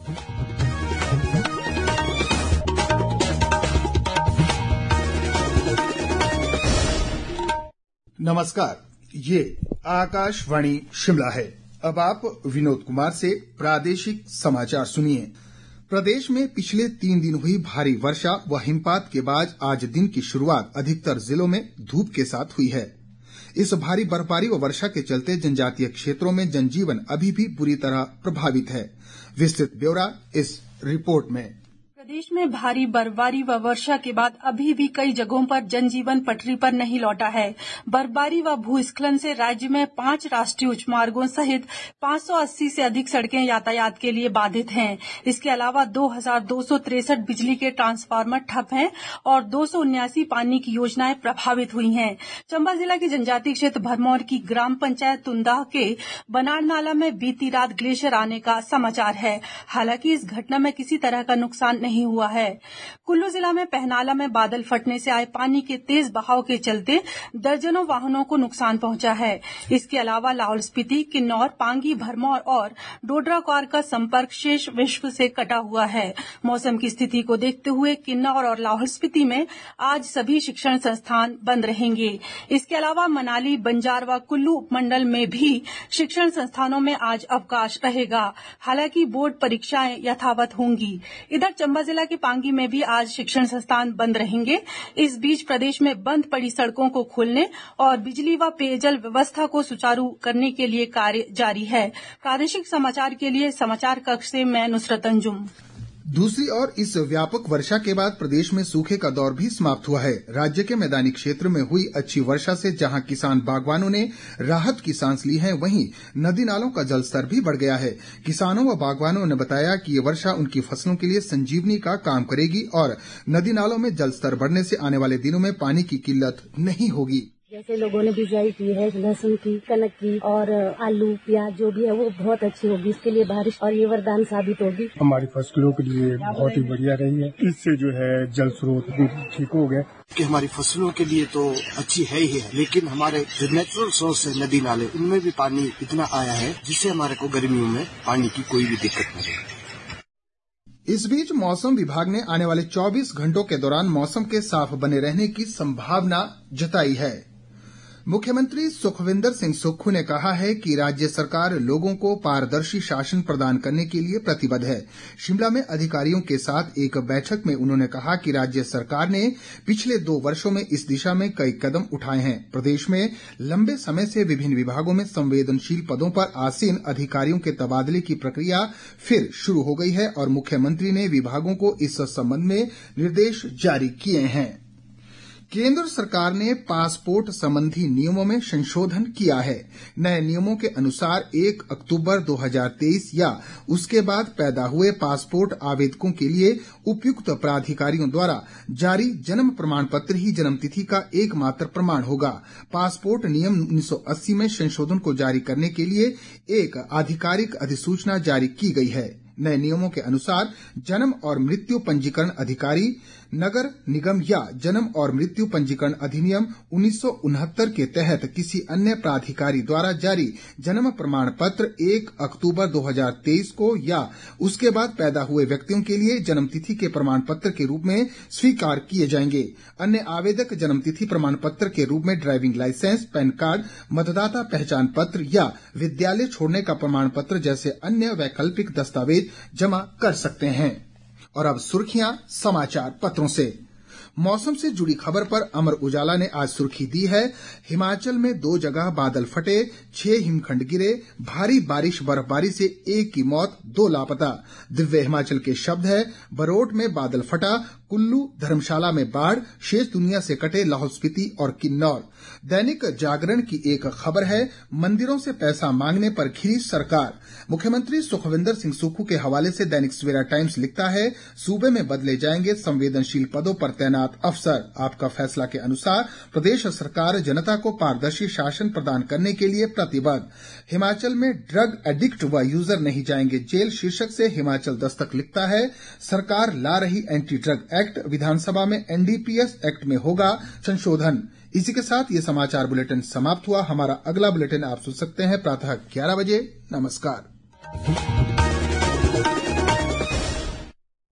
नमस्कार, ये आकाशवाणी शिमला है। अब आप विनोद कुमार से प्रादेशिक समाचार सुनिए। प्रदेश में पिछले 3 दिन हुई भारी वर्षा व हिमपात के बाद आज दिन की शुरुआत अधिकतर जिलों में धूप के साथ हुई है। इस भारी बर्फबारी व वर्षा के चलते जनजातीय क्षेत्रों में जनजीवन अभी भी बुरी तरह प्रभावित है। विस्तृत ब्यौरा इस रिपोर्ट में। प्रदेश में भारी बर्फबारी व वर्षा के बाद अभी भी कई जगहों पर जनजीवन पटरी पर नहीं लौटा है। बर्फबारी व भूस्खलन से राज्य में 5 राष्ट्रीय उच्च मार्गों सहित 580 से अधिक सड़कें यातायात के लिए बाधित हैं। इसके अलावा 2263 बिजली के ट्रांसफार्मर ठप हैं और 279 पानी की योजनाएं प्रभावित हुई हैं। चंबा जिला के जनजातीय क्षेत्र भरमौर की ग्राम पंचायत तुंदा के बनाड़ नाला में बीती रात ग्लेशियर आने का समाचार है। हालांकि इस घटना में किसी तरह का नुकसान नहीं हुआ है। कुल्लू जिला में पहनाला में बादल फटने से आए पानी के तेज बहाव के चलते दर्जनों वाहनों को नुकसान पहुंचा है। इसके अलावा लाहौल स्पीति, किन्नौर, पांगी, भरमौर और डोडरा-क्वार का संपर्क शेष विश्व से कटा हुआ है। मौसम की स्थिति को देखते हुए किन्नौर और लाहौल स्पीति में आज सभी शिक्षण संस्थान बंद रहेंगे। इसके अलावा मनाली, बंजार व कुल्लू उपमंडल में भी शिक्षण संस्थानों में आज अवकाश रहेगा। हालांकि बोर्ड परीक्षाएं यथावत होंगी। इधर चंबा जिला के पांगी में भी आज शिक्षण संस्थान बंद रहेंगे। इस बीच प्रदेश में बंद पड़ी सड़कों को खोलने और बिजली व पेयजल व्यवस्था को सुचारू करने के लिए कार्य जारी है। प्रादेशिक समाचार के लिए समाचार कक्ष से मैं नुसरत अंजुम। दूसरी ओर इस व्यापक वर्षा के बाद प्रदेश में सूखे का दौर भी समाप्त हुआ है। राज्य के मैदानी क्षेत्र में हुई अच्छी वर्षा से जहां किसान बागवानों ने राहत की सांस ली है, वहीं नदी नालों का जलस्तर भी बढ़ गया है। किसानों व बागवानों ने बताया कि ये वर्षा उनकी फसलों के लिए संजीवनी का काम करेगी और नदी नालों में जलस्तर बढ़ने से आने वाले दिनों में पानी की किल्लत नहीं होगी। जैसे लोगों ने बिजाई की है लहसुन की, कनक की और आलू, प्याज जो भी है वो बहुत अच्छी होगी। इसके लिए बारिश और ये वरदान साबित होगी। हमारी फसलों के लिए बहुत ही बढ़िया रही है। इससे जो है जल स्रोत भी ठीक हो गए कि हमारी फसलों के लिए तो अच्छी है ही है, लेकिन हमारे जो नेचुरल सोर्स है नदी नाले, उनमें भी पानी इतना आया है जिससे हमारे को गर्मियों में पानी की कोई भी दिक्कत नहीं है। इस बीच मौसम विभाग ने आने वाले 24 घंटों के दौरान मौसम के साफ बने रहने की संभावना जताई है। मुख्यमंत्री सुखविंदर सिंह सुक्खू ने कहा है कि राज्य सरकार लोगों को पारदर्शी शासन प्रदान करने के लिए प्रतिबद्ध है। शिमला में अधिकारियों के साथ एक बैठक में उन्होंने कहा कि राज्य सरकार ने पिछले 2 वर्षों में इस दिशा में कई कदम उठाए हैं। प्रदेश में लंबे समय से विभिन्न विभागों में संवेदनशील पदों पर आसीन अधिकारियों के तबादले की प्रक्रिया फिर शुरू हो गई है और मुख्यमंत्री ने विभागों को इस संबंध में निर्देश जारी किए हैं। केंद्र सरकार ने पासपोर्ट संबंधी नियमों में संशोधन किया है। नए नियमों के अनुसार 1 अक्टूबर 2023 या उसके बाद पैदा हुए पासपोर्ट आवेदकों के लिए उपयुक्त प्राधिकारियों द्वारा जारी जन्म प्रमाण पत्र ही जन्म तिथि का एकमात्र प्रमाण होगा। पासपोर्ट नियम 1980 में संशोधन को जारी करने के लिए एक आधिकारिक अधिसूचना जारी की गई है। नए नियमों के अनुसार जन्म और मृत्यु पंजीकरण अधिकारी, नगर निगम या जन्म और मृत्यु पंजीकरण अधिनियम 1969 के तहत किसी अन्य प्राधिकारी द्वारा जारी जन्म प्रमाण पत्र 1 अक्टूबर 2023 को या उसके बाद पैदा हुए व्यक्तियों के लिए जन्म तिथि के प्रमाण पत्र के रूप में स्वीकार किए जाएंगे। अन्य आवेदक जन्म तिथि प्रमाण पत्र के रूप में ड्राइविंग लाइसेंस, पैन कार्ड, मतदाता पहचान पत्र या विद्यालय छोड़ने का प्रमाण पत्र जैसे अन्य वैकल्पिक दस्तावेज जमा कर सकते हैं। और अब सुर्खियां समाचार पत्रों से। मौसम से जुड़ी खबर पर अमर उजाला ने आज सुर्खी दी है, हिमाचल में 2 जगह बादल फटे, 6 हिमखंड गिरे, भारी बारिश बर्फबारी से 1 की मौत, 2 लापता। दिव्य हिमाचल के शब्द है, बरोट में बादल फटा, कुल्लू, धर्मशाला में बाढ़, शेष दुनिया से कटे लाहौल स्पीति और किन्नौर। दैनिक जागरण की एक खबर है, मंदिरों से पैसा मांगने पर घिरी सरकार। मुख्यमंत्री सुखविंदर सिंह सुक्खू के हवाले से दैनिक सवेरा टाइम्स लिखता है, सूबे में बदले जाएंगे संवेदनशील पदों पर तैनात अफसर। आपका फैसला के अनुसार प्रदेश सरकार जनता को पारदर्शी शासन प्रदान करने के लिए प्रतिबद्ध। हिमाचल में ड्रग एडिक्ट व यूजर नहीं जाएंगे जेल शीर्षक से हिमाचल दस्तक लिखता है, सरकार ला रही एंटी ड्रग एक्ट, विधानसभा में एनडीपीएस एक्ट में होगा संशोधन। इसी के साथ ये समाचार बुलेटिन समाप्त हुआ। हमारा अगला बुलेटिन आप सुन सकते हैं प्रातः 11 बजे। नमस्कार।